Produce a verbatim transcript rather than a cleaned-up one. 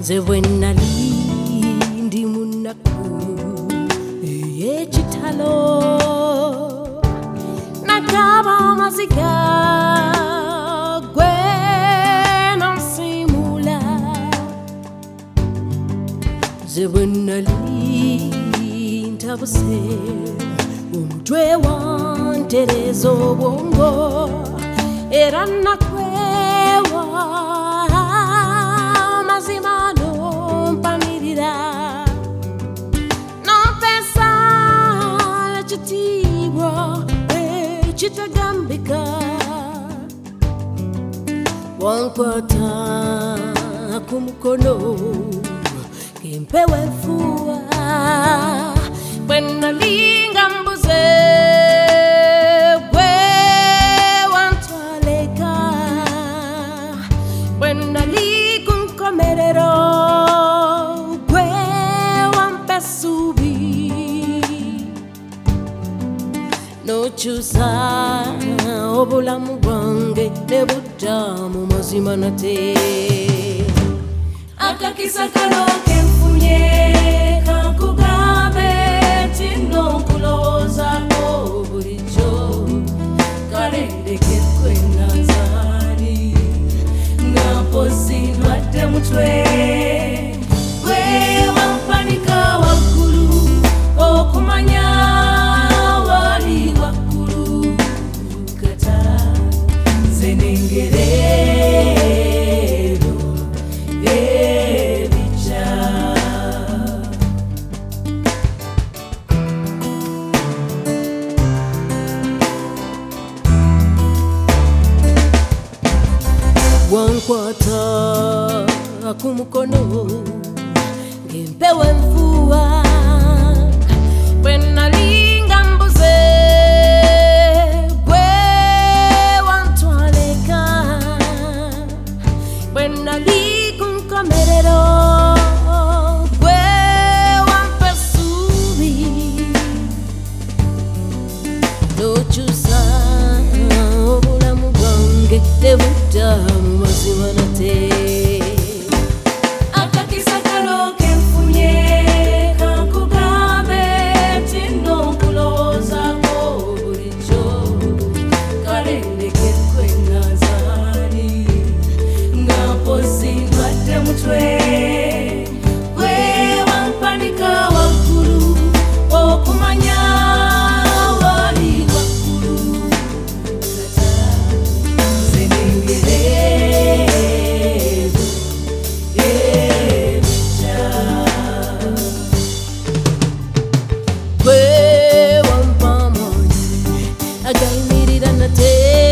Nze bwe nali ndi mu nnaku ey'ekitalo nakaaba amaziga gwe nonsiimula. Nze bwe nali ntabuse omutwe wantereza obwongo era nakwewa mazima nompamirira nompesa ekitiibwa ekitagambika wankwata ku mukono kempewa enfuuwa bwe nalinga mbuze gwe wantwaleka bwe nali ku nkomerero gwe wampa essuubi nokyusa obulamu bwange ne budda mu mazima nate. Akakisa kano kenfunye kankugambe nti n'okulowoozaako bulijjo kale ndeke kwennazaali nga mpozi ndwadde mutwe gwe wampanika waggulu okumanya wali waggulu kata nze nengereero ebijja. Wankwata ku mukono ngempewa enfuuwa bwe nalinga mbuze gwe wantwaleka bwe nali ku nkomerero gwe wampa essuubi nokyusa obulamu bwange ne budda mu mazima nate. Akakisa kano kenfunye kankugambe nti n'okulowoozaako bulijjo kale ndeke kwennazaali nga mpozi ndwadde mutwe gwe wampanika waggulu okumanya wali waggulu kata nze nengereero ebijja. Gwe wampa amaanyi agayimirira nate